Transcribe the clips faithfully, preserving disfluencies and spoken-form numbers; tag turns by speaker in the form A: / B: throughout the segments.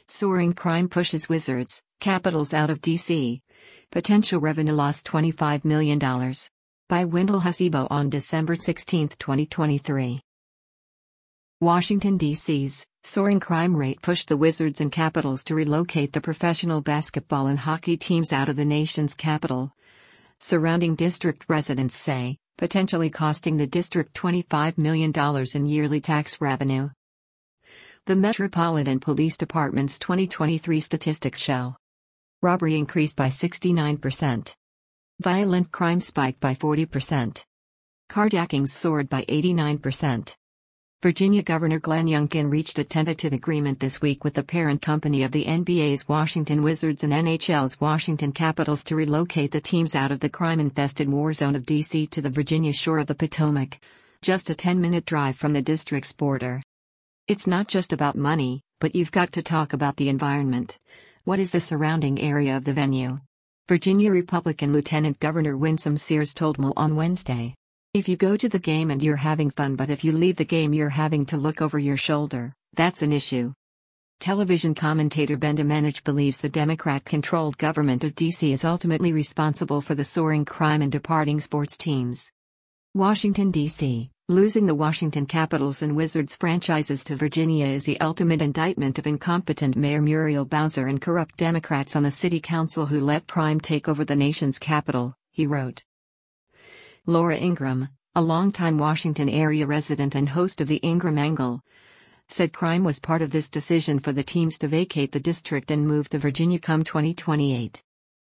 A: Soaring crime pushes Wizards, Capitals out of D C. Potential revenue loss twenty-five million dollars. By Wendell Hasebo on December sixteenth, twenty twenty-three. Washington, D C's soaring crime rate pushed the Wizards and Capitals to relocate the professional basketball and hockey teams out of the nation's capital. Surrounding district residents say, potentially costing the district twenty-five million dollars in yearly tax revenue. The Metropolitan Police Department's twenty twenty-three statistics show robbery increased by sixty-nine percent. Violent crime spiked by forty percent. Carjackings soared by eighty-nine percent. Virginia Governor Glenn Youngkin reached a tentative agreement this week with the parent company of the N B A's Washington Wizards and N H L's Washington Capitals to relocate the teams out of the crime-infested war zone of D C to the Virginia shore of the Potomac, just a ten-minute drive from the district's border. It's not just about money, but you've got to talk about the environment. What is the surrounding area of the venue? Virginia Republican Lieutenant Governor Winsome Sears told M L on Wednesday. If you go to the game and you're having fun, but if you leave the game you're having to look over your shoulder, that's an issue. Television commentator Ben Domenech believes the Democrat-controlled government of D C is ultimately responsible for the soaring crime and departing sports teams. Washington, D C, losing the Washington Capitals and Wizards franchises to Virginia is the ultimate indictment of incompetent Mayor Muriel Bowser and corrupt Democrats on the city council who let crime take over the nation's capital, he wrote. Laura Ingraham, a longtime Washington area resident and host of the Ingraham Angle, said crime was part of this decision for the teams to vacate the district and move to Virginia come twenty twenty-eight.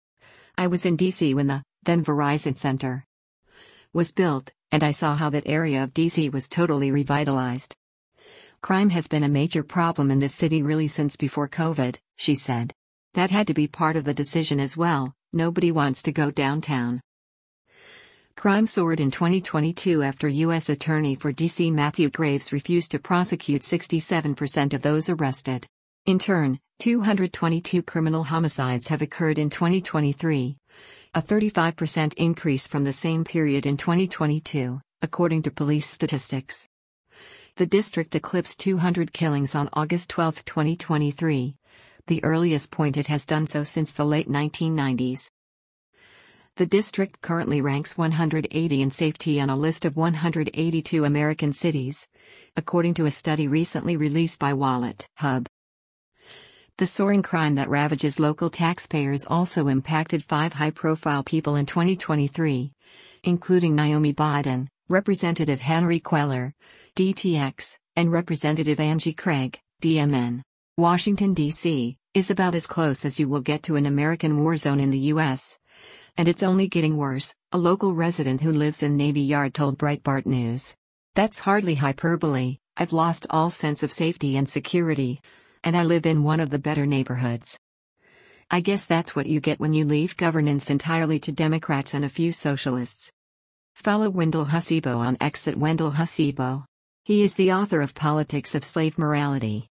A: I was in D C when the, then Verizon Center, was built, and I saw how that area of D C was totally revitalized. Crime has been a major problem in this city really since before COVID, she said. That had to be part of the decision as well. Nobody wants to go downtown. Crime soared in twenty twenty-two after U S Attorney for D C Matthew Graves refused to prosecute sixty-seven percent of those arrested. In turn, two hundred twenty-two criminal homicides have occurred in twenty twenty-three, a thirty-five percent increase from the same period in twenty twenty-two, according to police statistics. The district eclipsed two hundred killings on August twelfth, twenty twenty-three, the earliest point it has done so since the late nineteen nineties. The district currently ranks one hundred eighty in safety on a list of one hundred eighty-two American cities, according to a study recently released by Wallet Hub. The soaring crime that ravages local taxpayers also impacted five high-profile people in twenty twenty-three, including Naomi Biden, Representative Henry Queller, D T X, and Representative Angie Craig, D M N. Washington, D C, is about as close as you will get to an American war zone in the U S, and it's only getting worse, a local resident who lives in Navy Yard told Breitbart News. That's hardly hyperbole. I've lost all sense of safety and security, and I live in one of the better neighborhoods. I guess that's what you get when you leave governance entirely to Democrats and a few socialists. Follow Wendell Hasebo on X at Wendell Hasebo. He is the author of Politics of Slave Morality.